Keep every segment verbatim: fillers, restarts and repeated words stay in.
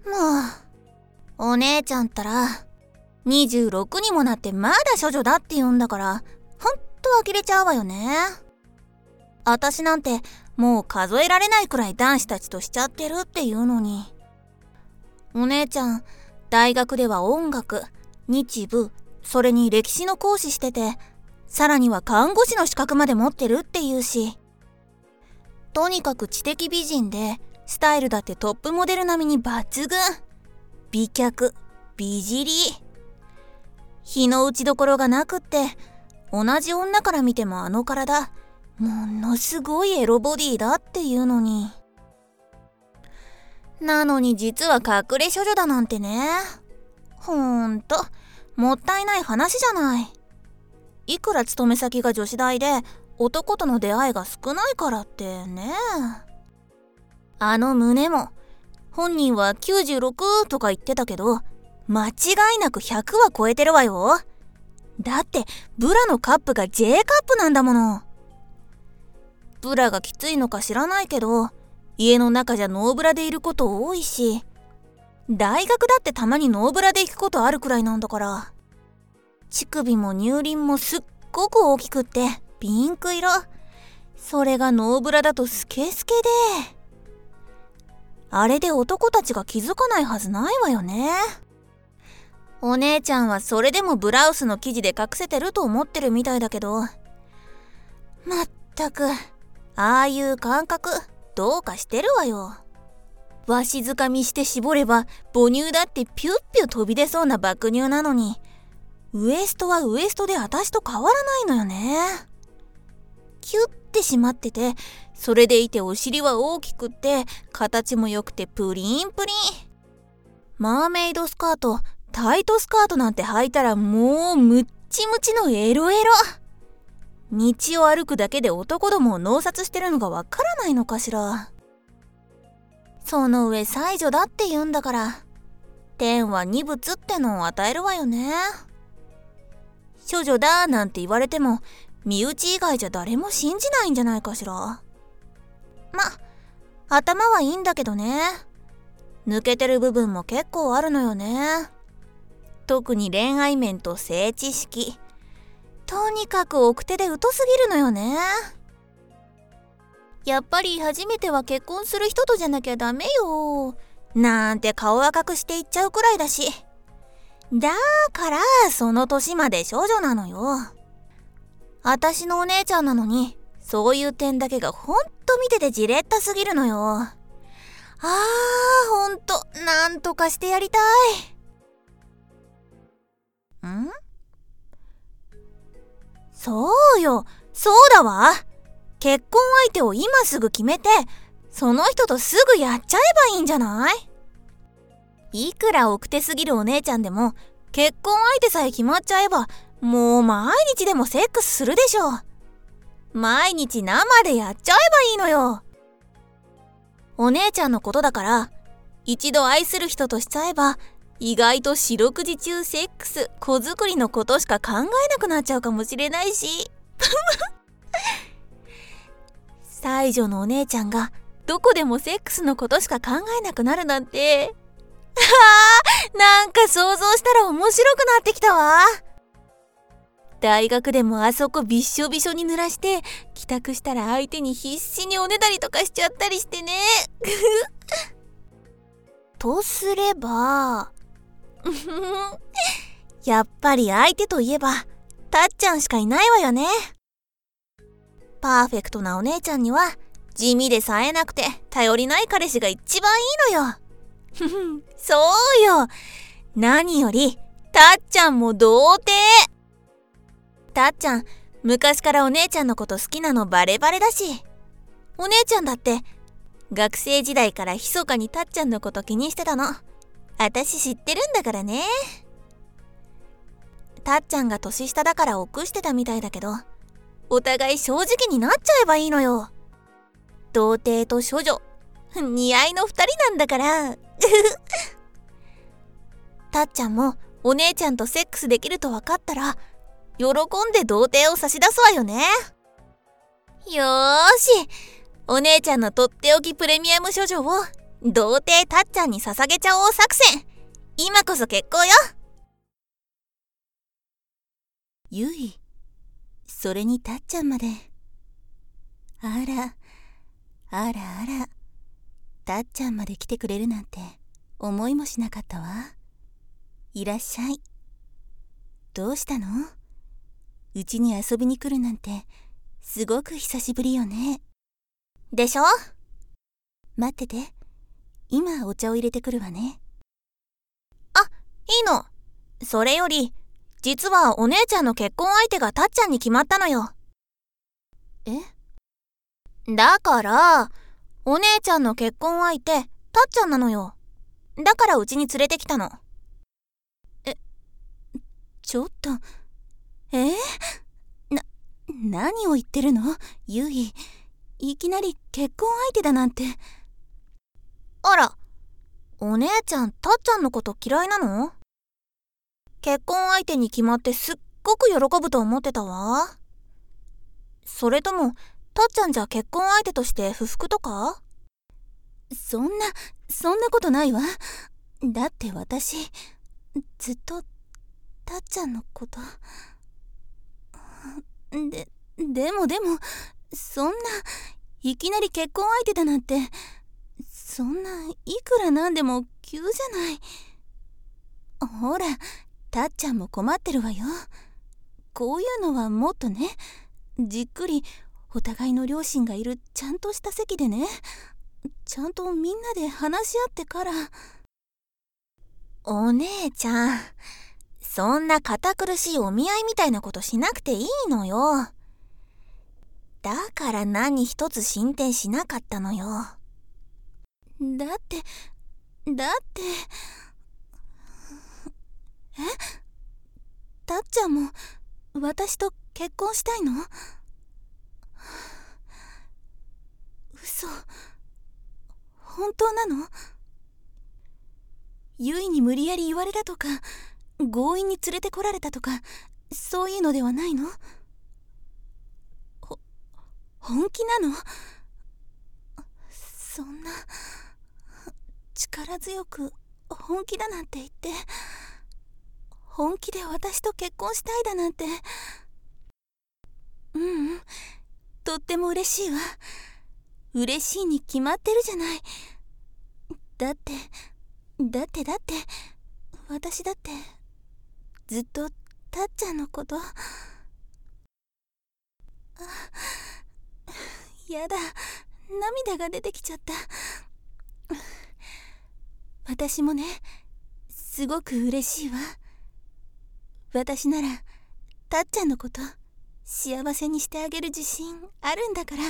う、お姉ちゃんったらにじゅうろくにもなってまだ処女だって言うんだから、ほんと呆れちゃうわよね。あたしなんてもう数えられないくらい男子たちとしちゃってるっていうのに。お姉ちゃん、大学では音楽、日舞、それに歴史の講師してて、さらには看護師の資格まで持ってるっていうし、とにかく知的美人で、スタイルだってトップモデル並みに抜群。美脚、美尻。日の打ちどころがなくって、同じ女から見てもあの体、ものすごいエロボディだっていうのに。なのに実は隠れ処女だなんてね。ほんと、もったいない話じゃない。いくら勤め先が女子大で男との出会いが少ないからってね。あの胸も、本人はきゅうじゅうろくとか言ってたけど、間違いなくひゃくは超えてるわよ。だってブラのカップが J カップなんだもの。ブラがきついのか知らないけど、家の中じゃノーブラでいること多いし、大学だってたまにノーブラで行くことあるくらいなんだから。乳首も乳輪もすっごく大きくってピンク色。それがノーブラだとスケスケで、あれで男たちが気づかないはずないわよね。お姉ちゃんはそれでもブラウスの生地で隠せてると思ってるみたいだけど、まったくああいう感覚どうかしてるわよ。わしづかみして絞れば母乳だってピュッピュ飛び出そうな爆乳なのに、ウエストはウエストで私と変わらないのよね。キュッて締まってて、それでいてお尻は大きくって形も良くてプリンプリン。マーメイドスカート、タイトスカートなんて履いたらもうムッチムチのエロエロ。道を歩くだけで男どもを脳殺してるのがわからないのかしら。その上才女だって言うんだから、天は二物ってのを与えるわよね。処女だなんて言われても身内以外じゃ誰も信じないんじゃないかしら。ま、頭はいいんだけどね。抜けてる部分も結構あるのよね。特に恋愛面と性知識。とにかく奥手で疎すぎるのよね。やっぱり初めては結婚する人とじゃなきゃダメよ。なんて顔赤くして言っちゃうくらいだし。だからその年まで少女なのよ。あたしのお姉ちゃんなのに、そういう点だけがほんと見ててじれったすぎるのよ。あー、ほんとなんとかしてやりたい。ん？そうよ、そうだわ。結婚相手を今すぐ決めて、その人とすぐやっちゃえばいいんじゃない？いくら奥手すぎるお姉ちゃんでも、結婚相手さえ決まっちゃえば、もう毎日でもセックスするでしょ。毎日生でやっちゃえばいいのよ。お姉ちゃんのことだから、一度愛する人としちゃえば、意外と四六時中セックス、子作りのことしか考えなくなっちゃうかもしれないし。才女のお姉ちゃんがどこでもセックスのことしか考えなくなるなんて、あー、なんか想像したら面白くなってきたわ。大学でもあそこびっしょびしょに濡らして、帰宅したら相手に必死におねだりとかしちゃったりしてね。とすればやっぱり相手といえばたっちゃんしかいないわよね。パーフェクトなお姉ちゃんには地味で冴えなくて頼りない彼氏が一番いいのよ。そうよ。何よりたっちゃんも童貞。たっちゃん昔からお姉ちゃんのこと好きなのバレバレだし、お姉ちゃんだって学生時代から密かにたっちゃんのこと気にしてたの。あたし知ってるんだからね。たっちゃんが年下だから臆してたみたいだけど、お互い正直になっちゃえばいいのよ。童貞と処女、似合いの二人なんだから。たっちゃんもお姉ちゃんとセックスできると分かったら、喜んで童貞を差し出すわよね。よーし、お姉ちゃんのとっておきプレミアム処女を童貞たっちゃんに捧げちゃおう作戦。今こそ結婚よ。 ゆい、それにたっちゃんまで。あら、あらあら、たっちゃんまで来てくれるなんて思いもしなかったわ。いらっしゃい。どうしたの？うちに遊びに来るなんてすごく久しぶりよね。 でしょ？ 待ってて、今お茶を入れてくるわね。 あ、いいの。それより実はお姉ちゃんの結婚相手がたっちゃんに決まったのよ。 え？ だからお姉ちゃんの結婚相手たっちゃんなのよ。だからうちに連れてきたの。 え、ちょっと、えー、な、何を言ってるの？ゆい、いきなり結婚相手だなんて。 あら、お姉ちゃんたっちゃんのこと嫌いなの？結婚相手に決まってすっごく喜ぶと思ってたわ。それともたっちゃんじゃ結婚相手として不服とか？ そんな、そんなことないわ。だって私、ずっとたっちゃんのこと。で、でもでも、そんな、いきなり結婚相手だなんて、そんないくらなんでも急じゃない。ほら、たっちゃんも困ってるわよ。こういうのはもっとね、じっくりお互いの両親がいるちゃんとした席でね、ちゃんとみんなで話し合ってから。 お姉ちゃん、そんな堅苦しいお見合いみたいなことしなくていいのよ。だから何一つ進展しなかったのよ。 だって、だって、え？たっちゃんも私と結婚したいの？嘘、本当なの？ゆいに無理やり言われたとか、強引に連れてこられたとか、そういうのではないの？ほ、本気なの？そんな、力強く本気だなんて言って、本気で私と結婚したいだなんて。ううん、とっても嬉しいわ。嬉しいに決まってるじゃない。だってだってだって私だってずっとたっちゃんのこと。あ、やだ、涙が出てきちゃった。私もね、すごく嬉しいわ。私ならたっちゃんのこと幸せにしてあげる自信あるんだから。 よ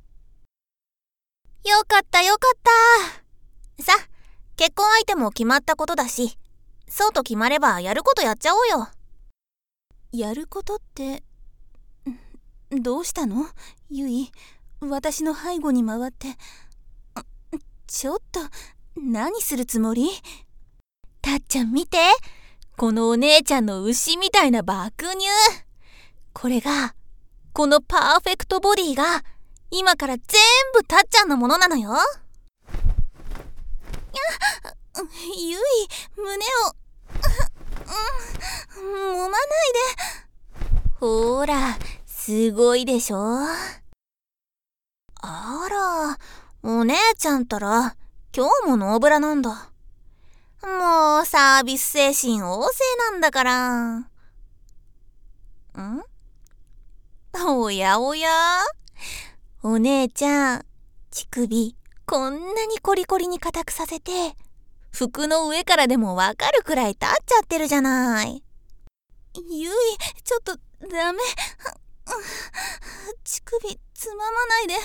かったよかった。さ、結婚相手も決まったことだし、そうと決まればやることやっちゃおうよ。 やることって、どうしたの？ゆい、私の背後に回って。ちょっと、何するつもり？ たっちゃん見て、このお姉ちゃんの牛みたいな爆乳。これが、このパーフェクトボディが今から全部たっちゃんのものなのよ。 ゆい、胸を揉まないで。 ほーら、すごいでしょ。あら、お姉ちゃんたら今日もノーブラなんだ。もうサービス精神旺盛なんだから。ん？おやおや、お姉ちゃん、乳首こんなにコリコリに硬くさせて、服の上からでもわかるくらい立っちゃってるじゃない。 ゆい、ちょっとダメ。乳首つままないで。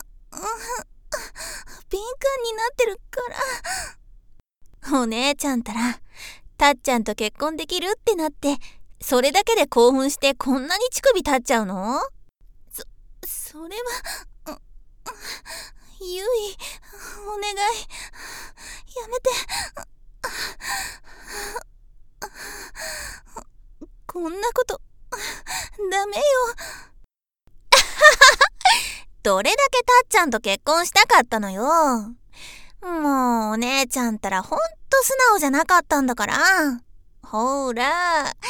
敏感になってるから。 お姉ちゃんたらたっちゃんと結婚できるってなって、それだけで興奮してこんなに乳首立っちゃうの？ そ、それは、ゆい、お願い、やめて。こんなことダメよ。 どれだけたっちゃんと結婚したかったのよ。 もうお姉ちゃんったらほんと素直じゃなかったんだから。ほら、キュッ。ああ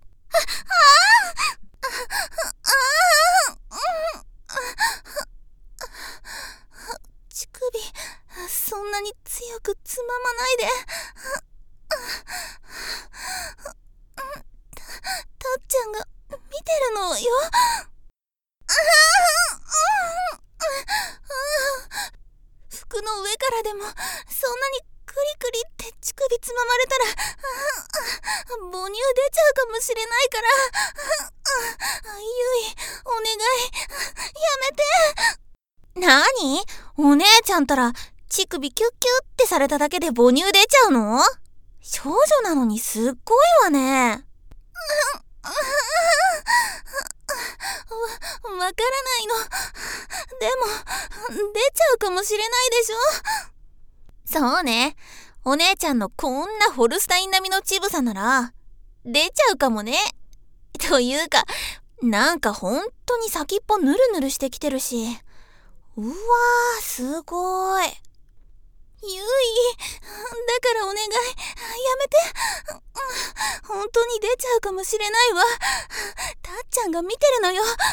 乳首、そんなに強くつままないで。た, たっちゃんが見てるのよ。服の上からでもそんなにクリクリって乳首つままれたら母乳出ちゃうかもしれないから、ゆいお願いやめて。 なに？お姉ちゃんったら乳首キュッキュッってされただけで母乳出ちゃうの？少女なのにすっごいわね。 わ、わからないの。でも出ちゃうかもしれないでしょ。そうね。お姉ちゃんのこんなホルスタイン並みの乳房なら出ちゃうかもね。というか、なんかほんとに先っぽヌルヌルしてきてるし。うわー、すごい。 ゆい、だからお願い、やめて。本当に出ちゃうかもしれないわ。たっちゃんが見てるのよ。だから。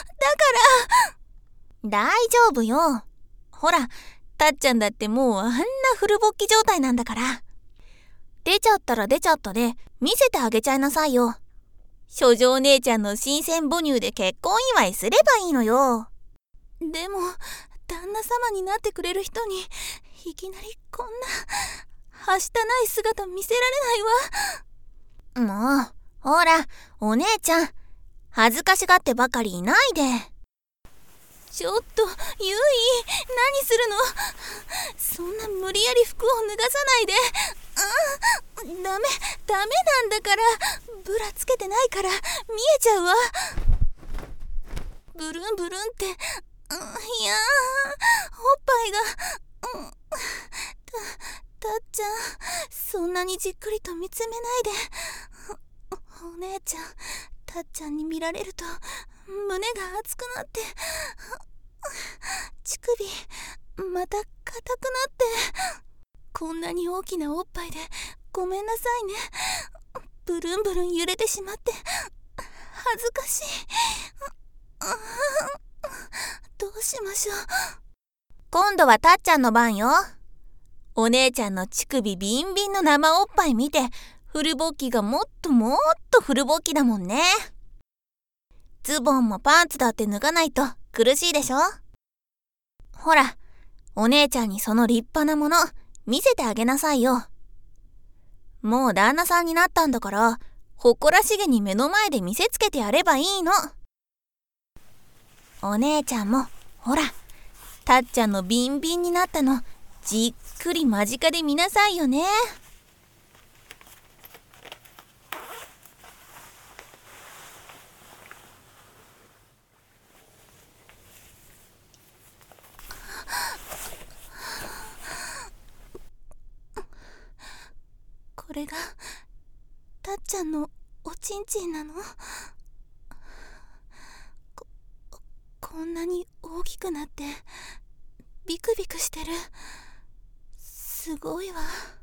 大丈夫よ。ほら、たっちゃんだってもうあんなフル勃起状態なんだから。出ちゃったら出ちゃったで見せてあげちゃいなさいよ。処女姉ちゃんの新鮮母乳で結婚祝いすればいいのよ。 でも旦那様になってくれる人にいきなりこんなはしたない姿見せられないわ。もうほらお姉ちゃん、恥ずかしがってばかりいないで。 ちょっとゆい、何するの。そんな無理やり服を脱がさないで。うん、ダメダメなんだから。ブラつけてないから見えちゃうわ。ブルンブルンって、うん、いやー、おっぱいが、うん、た, たっちゃん、そんなにじっくりと見つめないで。お姉ちゃん、たっちゃんに見られると胸が熱くなって、乳首また硬くなって、こんなに大きなおっぱいでごめんなさいね。ブルンブルン揺れてしまって恥ずかしい。どうしましょう。 今度はたっちゃんの番よ。お姉ちゃんの乳首ビンビンの生おっぱい見て、フル勃起がもっともっとフル勃起だもんね。ズボンもパンツだって脱がないと苦しいでしょ。ほら、お姉ちゃんにその立派なもの見せてあげなさいよ。もう旦那さんになったんだから、誇らしげに目の前で見せつけてやればいいの。お姉ちゃんもほら、たっちゃんのビンビンになったのじっくり間近で見なさいよね。 これがたっちゃんのおちんちんなの？ こ, こんなに大きくなってビクビクしてる。すごいわ。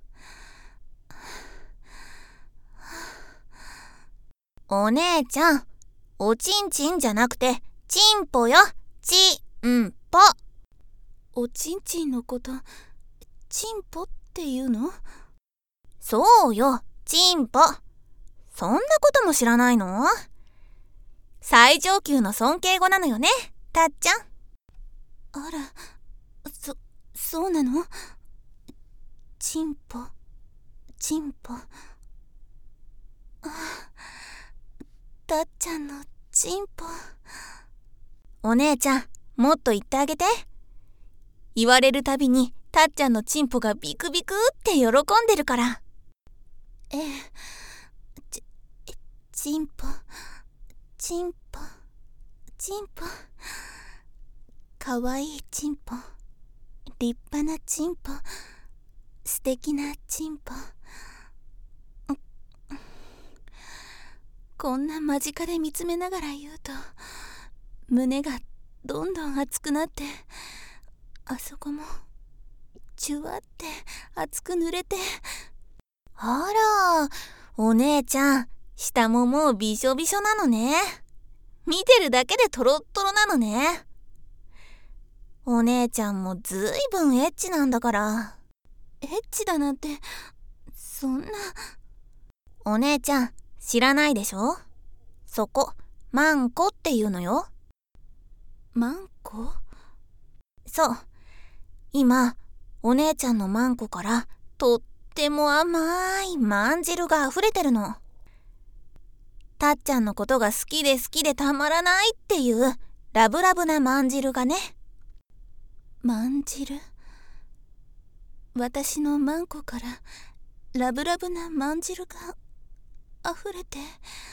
お姉ちゃん、おちんちんじゃなくてチンポよ。チンポ。 おちんちんのことチンポっていうの？ そうよ、チンポ。そんなことも知らないの？最上級の尊敬語なのよね、たっちゃん。 あら、そ、そうなの？チンポ、チンポ。あ、たっちゃんのチンポ。 お姉ちゃん、もっと言ってあげて。言われるたびにたっちゃんのチンポがビクビクって喜んでるから。 ええ、ち、チンポ、チンポ、チンポ。かわいいチンポ、立派なチンポ、素敵なチンポ。こんな間近で見つめながら言うと胸がどんどん熱くなって、あそこもちゅわって熱く濡れて。 あら、お姉ちゃん、下ももうびしょびしょなのね。見てるだけでトロットロなのね。お姉ちゃんもずいぶんエッチなんだから。 エッチだなんて、そんな。 お姉ちゃん、知らないでしょ？そこ、マンコっていうのよ。 マンコ？ そう。今、お姉ちゃんのマンコからとっても甘いまん汁が溢れてるの。たっちゃんのことが好きで好きでたまらないっていうラブラブなまん汁がね。 まん汁？私のマンコからラブラブなまん汁が溢れて。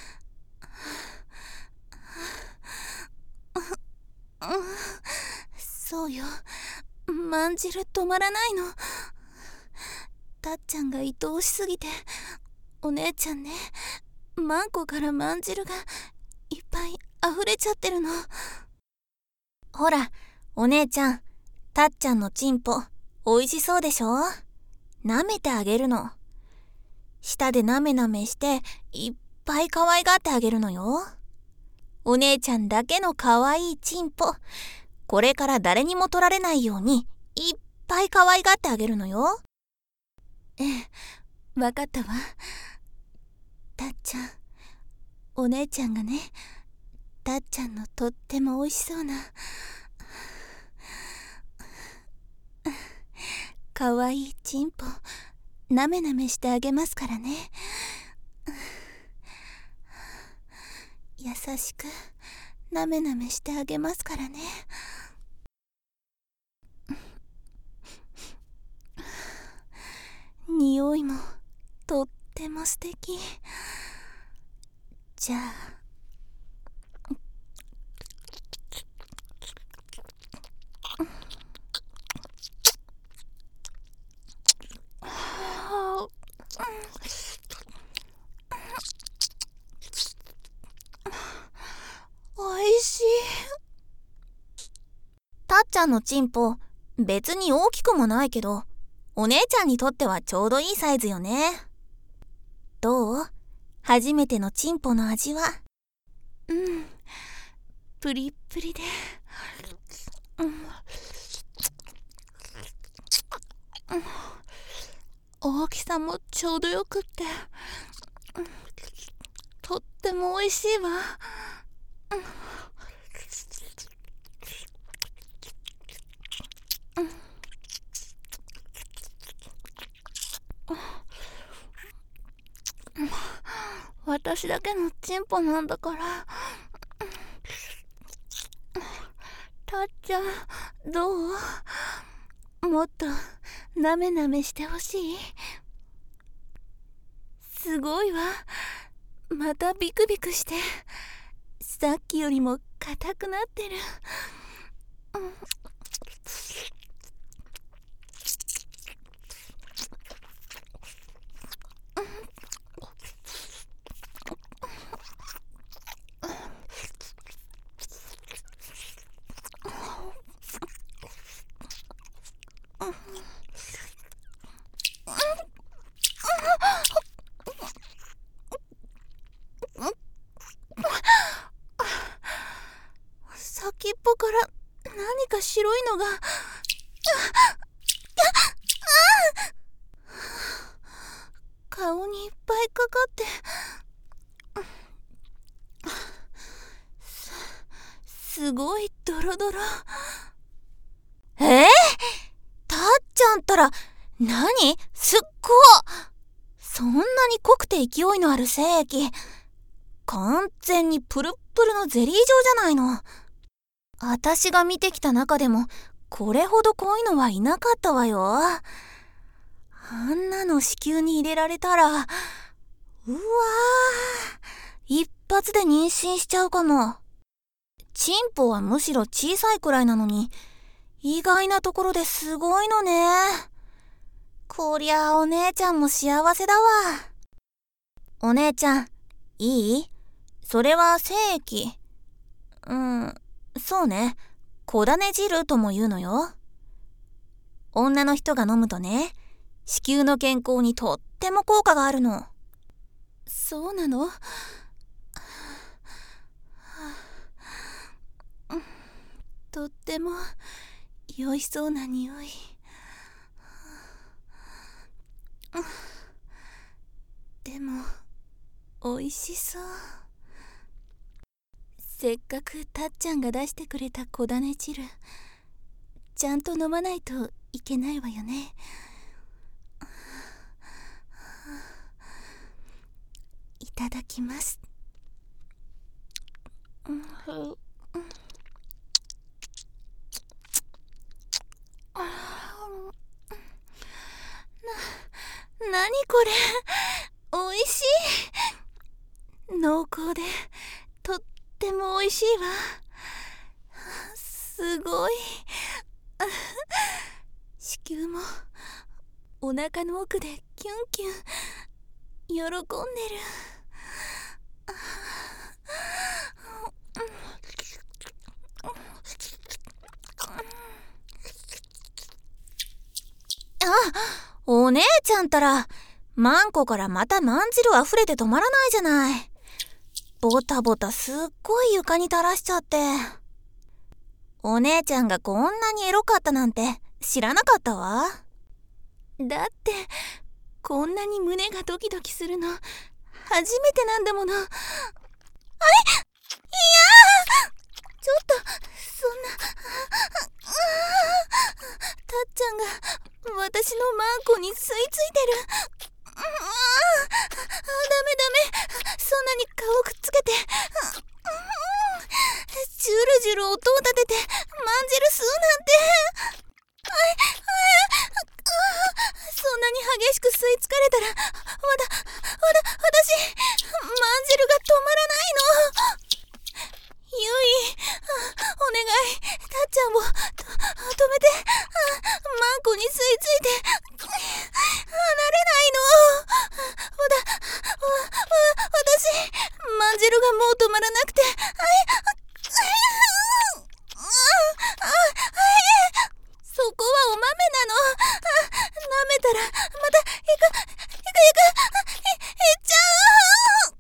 そうよ、まん汁止まらないの。たっちゃんが愛おしすぎて、お姉ちゃんね、マンコからまん汁がいっぱい溢れちゃってるの。 ほら、お姉ちゃん、たっちゃんのチンポおいしそうでしょ？舐めてあげるの。舌でなめなめしていっぱい可愛がってあげるのよ。お姉ちゃんだけの可愛いチンポ、これから誰にも取られないようにいっぱい可愛がってあげるのよ。 ええ、わかったわ。たっちゃん、お姉ちゃんがね、たっちゃんのとってもおいしそうなかわいいチンポなめなめしてあげますからね。優しくなめなめしてあげますからね。匂いもとっても素敵。じゃあおいしい。 たっちゃんのチンポ、別に大きくもないけど、お姉ちゃんにとってはちょうどいいサイズよね。どう？初めてのチンポの味は？ うん、プリップリで、うんうん、大きさもちょうどよくって、うん、とってもおいしいわ。うんうん、私だけのチンポなんだから。たっちゃん、どう？もっとなめなめしてほしい？すごいわ。またビクビクして、さっきよりも硬くなってる。うん、先っぽから何か白いのが。顔にいっぱいかかって、す、すごいドロドロ。 えー、たっちゃんったら、何？すっご！そんなに濃くて勢いのある精液。完全にプルップルのゼリー状じゃないの。あたしが見てきた中でも、これほど濃いのはいなかったわよ。あんなの子宮に入れられたら、うわー、一発で妊娠しちゃうかも。チンポはむしろ小さいくらいなのに、意外なところですごいのね。こりゃあお姉ちゃんも幸せだわ。お姉ちゃん、いい？それは精液。うん、そうね。小種汁とも言うのよ。 女の人が飲むとね、子宮の健康にとっても効果があるの。 そうなの？とっても酔いそうな匂い。でも美味しそう。せっかくたっちゃんが出してくれたこだね汁、ちゃんと飲まないといけないわよね。いただきます。な、なにこれ、おいしい。濃厚でとってもおいしいわ。すごい。子宮もお腹の奥でキュンキュン喜んでる。 あ、お姉ちゃんたら、マンコからまたまん汁溢れて止まらないじゃない。ボタボタすっごい床に垂らしちゃって。お姉ちゃんがこんなにエロかったなんて知らなかったわ。 だってこんなに胸がドキドキするの初めてなんだもの。あれ、いやー、ちょっとそんな。たっちゃんが私のマンコに吸い付いてる。ああ、ダメダメ、そんなに顔くっつけて。ジュルジュル音を立ててまん汁吸うなんて。あいあい、そんなに激しく吸い付かれたら、わだわだ私まん汁が止まらないの。ゆい、お願い、たっちゃんをと止めて。マンコに吸い付いて離れないの。わだわわ私まん汁がもう止まらなくて。あいあああ、そこはお豆なの。舐めたらまたいくいくいくいいっちゃう。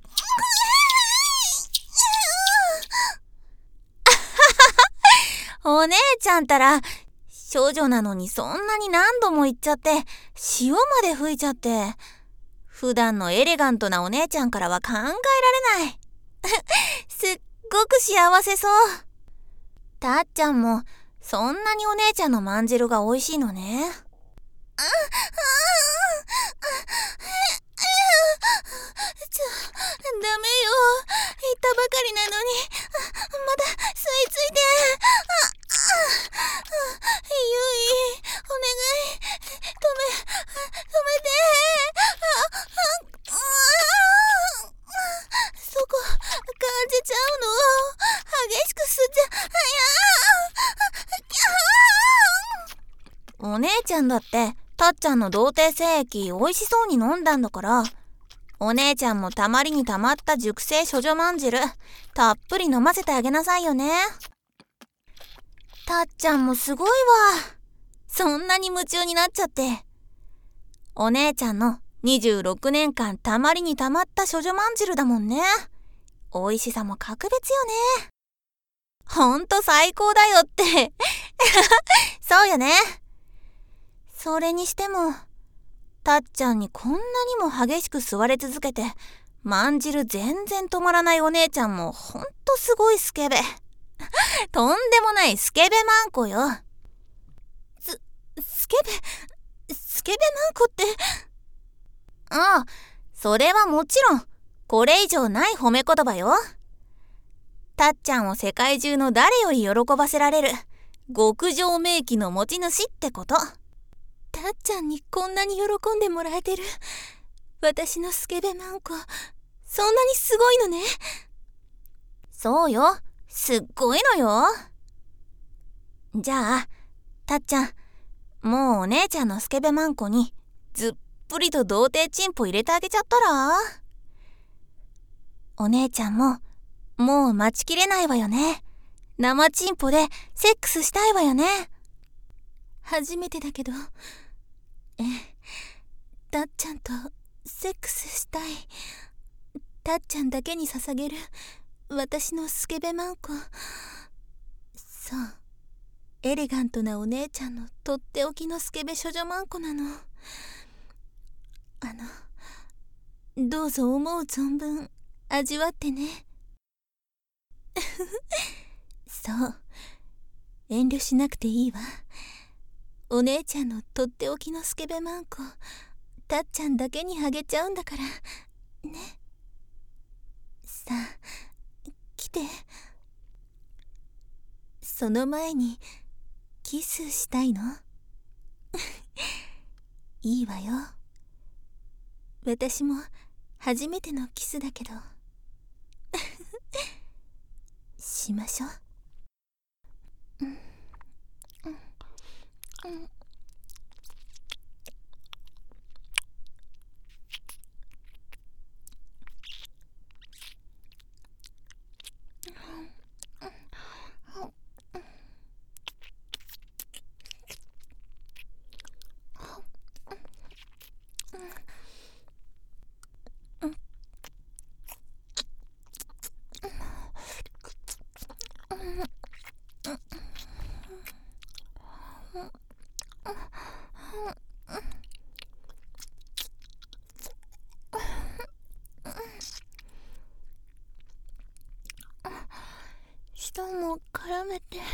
お姉ちゃんたら、少女なのにそんなに何度も言っちゃって、塩まで吹いちゃって、普段のエレガントなお姉ちゃんからは考えられない。すっごく幸せそう。たっちゃんもそんなにお姉ちゃんのまん汁が美味しいのね。 ああ、ちょ、ダメよ。言ったばかりなのにまだ吸い付いて。ゆい、お願い、止め止めて。そこ感じちゃうの。激しく吸っちゃ。 お姉ちゃんだってたっちゃんの童貞精液美味しそうに飲んだんだから、お姉ちゃんもたまりにたまった熟成処女まん汁たっぷり飲ませてあげなさいよね。たっちゃんもすごいわ。そんなに夢中になっちゃって。お姉ちゃんのにじゅうろくねんかんたまりにたまった処女まん汁だもんね。美味しさも格別よね。ほんと最高だよってそうよね。それにしてもたっちゃんにこんなにも激しく吸われ続けてまん汁全然止まらないお姉ちゃんもほんとすごいスケベとんでもないスケベマンコよ。 ス、スケベスケベマンコって。 ああ、それはもちろんこれ以上ない褒め言葉よ。たっちゃんを世界中の誰より喜ばせられる極上名器の持ち主ってこと。 たっちゃんにこんなに喜んでもらえてる私のスケベマンコ、そんなにすごいのね。 そうよ、すっごいのよ。じゃあたっちゃん、もうお姉ちゃんのスケベマンコにずっぷりと童貞チンポ入れてあげちゃったら。お姉ちゃんももう待ちきれないわよね。生チンポでセックスしたいわよね。 初めてだけど、ええ、たっちゃんとセックスしたい。たっちゃんだけに捧げる私のスケベマンコ。そう、エレガントなお姉ちゃんのとっておきのスケベ処女マンコなの。あの、どうぞ思う存分味わってね。そう、遠慮しなくていいわ。お姉ちゃんのとっておきのスケベマンコ、たっちゃんだけにあげちゃうんだからね。さあ、来て。その前にキスしたいの？いいわよ。私も初めてのキスだけど。しましょう。うんうんうん舌も絡めて。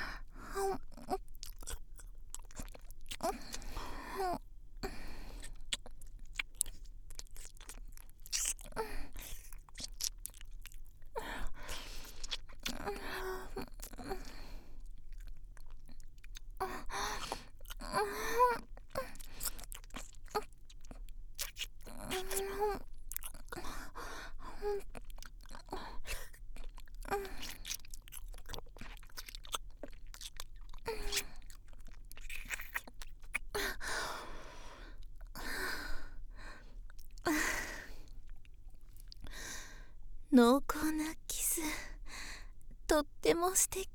濃厚なキス、とっても素敵。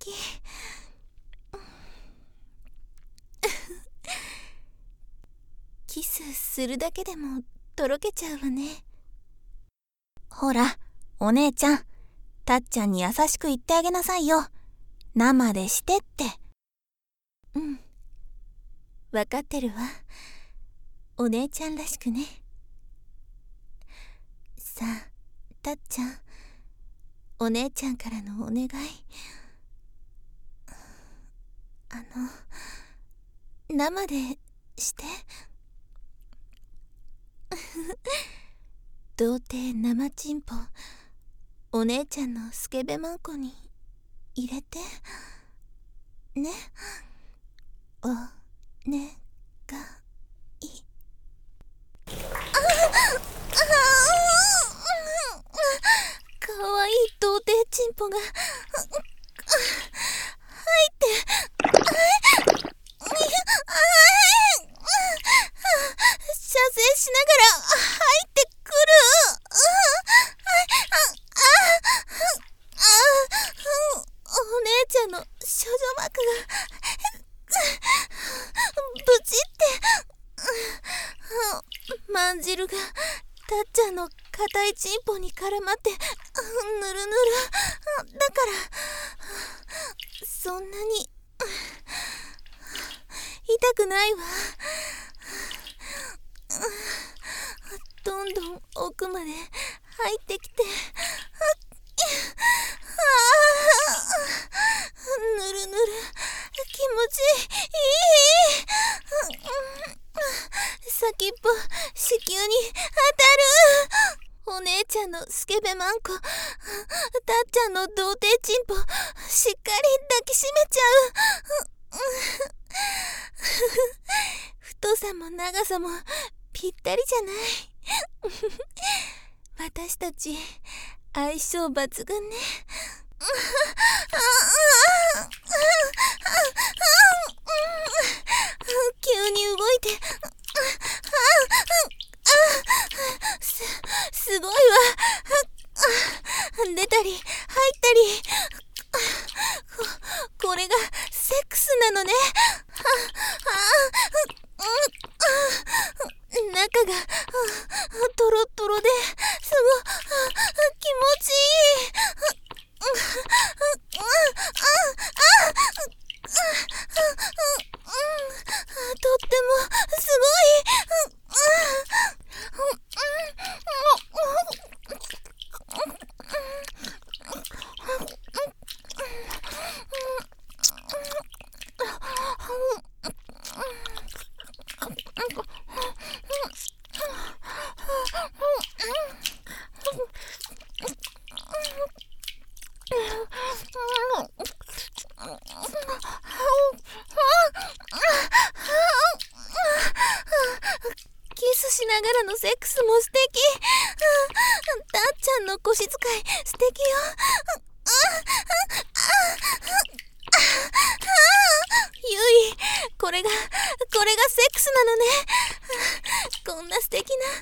キスするだけでもとろけちゃうわね。 ほら、お姉ちゃん、たっちゃんに優しく言ってあげなさいよ。生でしてって。 うん、わかってるわ。お姉ちゃんらしくね。さあ、たっちゃん、お姉ちゃんからのお願い。あの、生でして。童貞生チンポ、お姉ちゃんのスケベマンコに入れてね。おねがい。かわいい童貞チンポが入って射精しながら入ってくる。お姉ちゃんの少女膜がブチってまんじるがたっちゃんの硬いチンポに絡まってぬるぬるだからそんなに痛くないわ。どんどん奥まで入ってきて、ぬるぬる気持ちいい。先っぽ子宮に当たる。お姉ちゃんのスケベマンコ、たっちゃんの童貞チンポしっかり抱きしめちゃう。太さも長さもぴったりじゃない。私たち相性抜群ね。急に動いてす、すごいわ。出たり入ったり、こ、これがセックスなのね。あトロですご気持ちいい。とってもすごい。キスしながらのセックスも素敵。たっちゃんの腰使い素敵よ。ゆい、これがこれがセックスなのね。こんな素敵な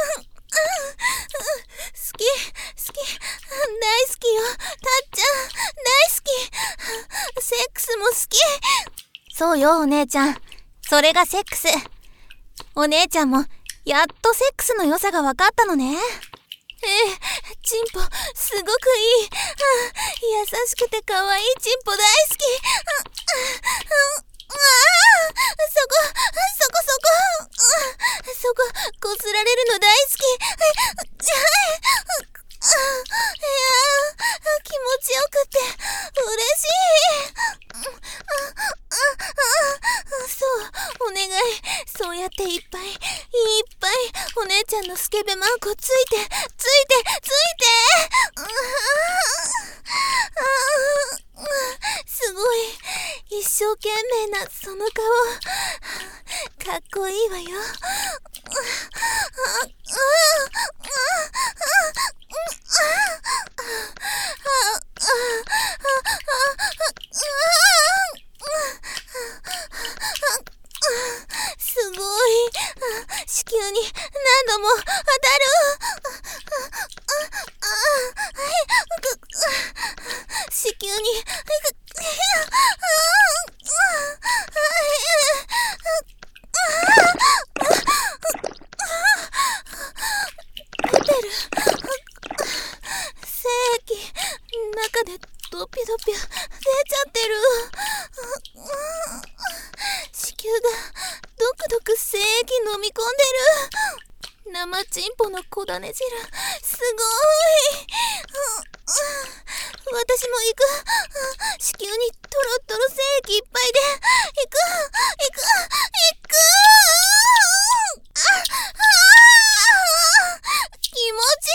好き好き大好きよ。たっちゃん大好き。セックスも好き。 そうよお姉ちゃん、それがセックス。お姉ちゃんもやっとセックスの良さが分かったのね。 ええ、チンポすごくいい。優しくて可愛いチンポ大好き。ああ、そこそこそこそここすられるの大好き。いや、気持ちよくて嬉しい。そう、お願い。そうやっていっぱいいっぱいお姉ちゃんのスケベマンコついてついてついて。すごい一生懸命なその顔、かっこいいわよ。すごい。子宮に何度も当たる。子宮に出てる。精液中でドピドピ出ちゃってる。子宮がドクドク精液飲み込んでる。生チンポの小種汁すごい。私も行く。子宮にトロトロ精液いっぱいで行く行く行く。ああ、気持ち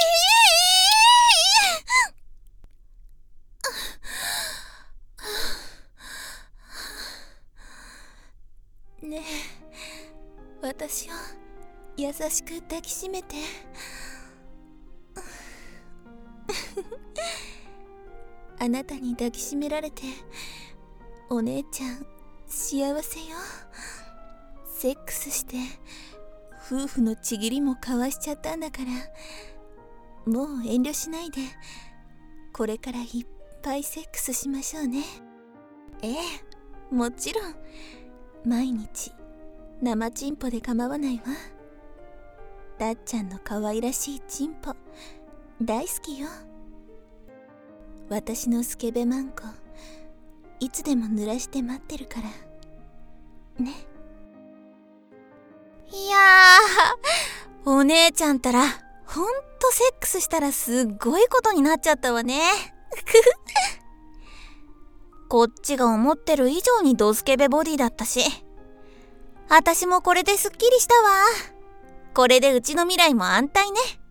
いい。ねえ、私を優しく抱きしめて。あなたに抱きしめられてお姉ちゃん幸せよ。セックスして夫婦のちぎりも交わしちゃったんだから、もう遠慮しないでこれからいっぱいセックスしましょうね。ええ、もちろん毎日生チンポで構わないわ。たっちゃんの可愛らしいチンポ大好きよ。私のスケベマンコいつでも濡らして待ってるからね。 いやー、お姉ちゃんたらほんとセックスしたらすっごいことになっちゃったわね。こっちが思ってる以上にドスケベボディだったし、私もこれですっきりしたわ。これでうちの未来も安泰ね。